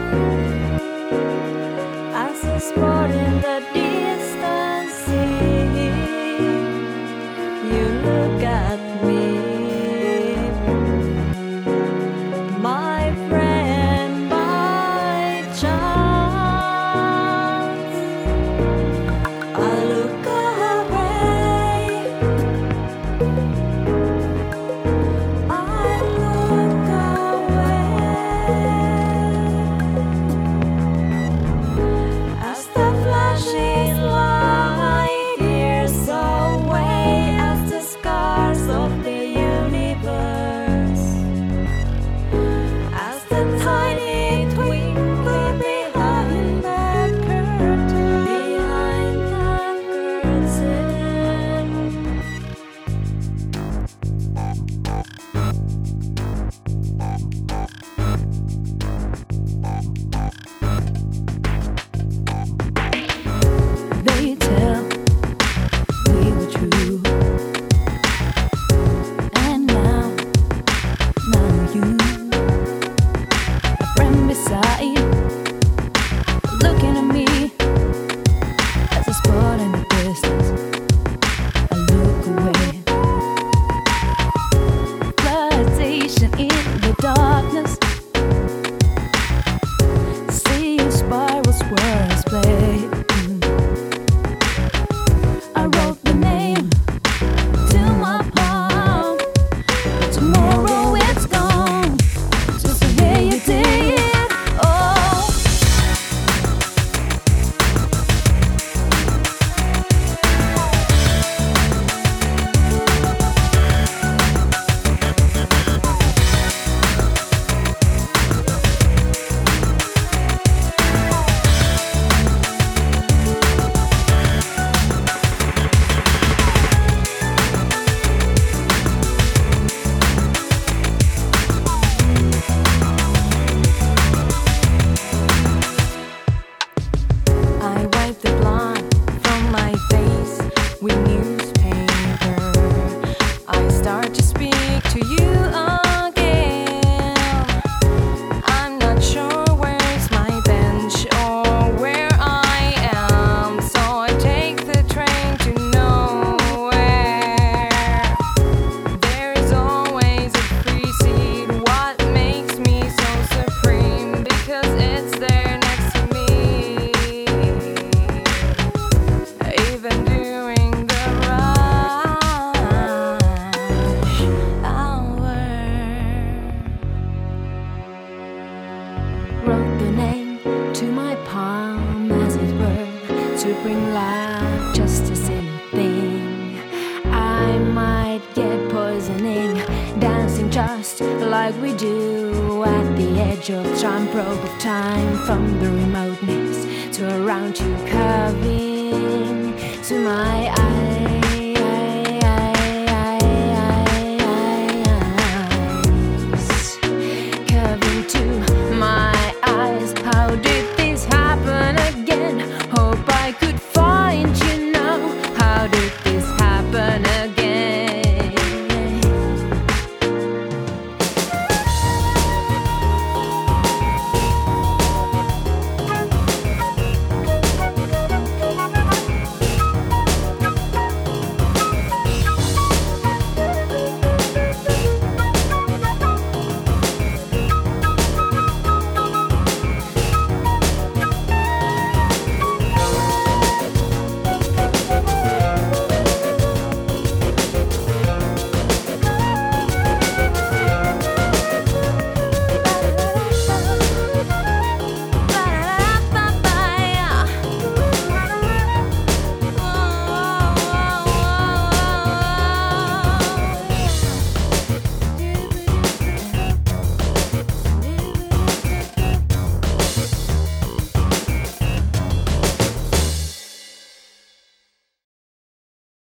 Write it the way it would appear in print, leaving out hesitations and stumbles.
As a spot in the distance, see, you look at me, my friend, by chance. I look away, I look away. As the flashing light years away, as the scars of the universe, as the tiny twinkle behind that curtain, behind that They tell we were true, and now you, a friend beside, looking at me as a spot in the distance. I look away, flirtation in the darkness, seeing spirals words play. I wrote the name to my palm, but tomorrow it's gone, just the way you did. Oh, I wipe the blood from my face with newspaper. I start to speak to you again. I'm not sure where's my bench or where I am, so I take the train to nowhere. There is always a free seat. What makes me so supreme? Because it's there next to me. Even during the rush hour, wrote the name to my palm, as it were, to bring luck, just a silly thing. I might get poisoning, dancing just like we do at the edge of time, probe of time, from the remoteness to around you, curving to my eyes.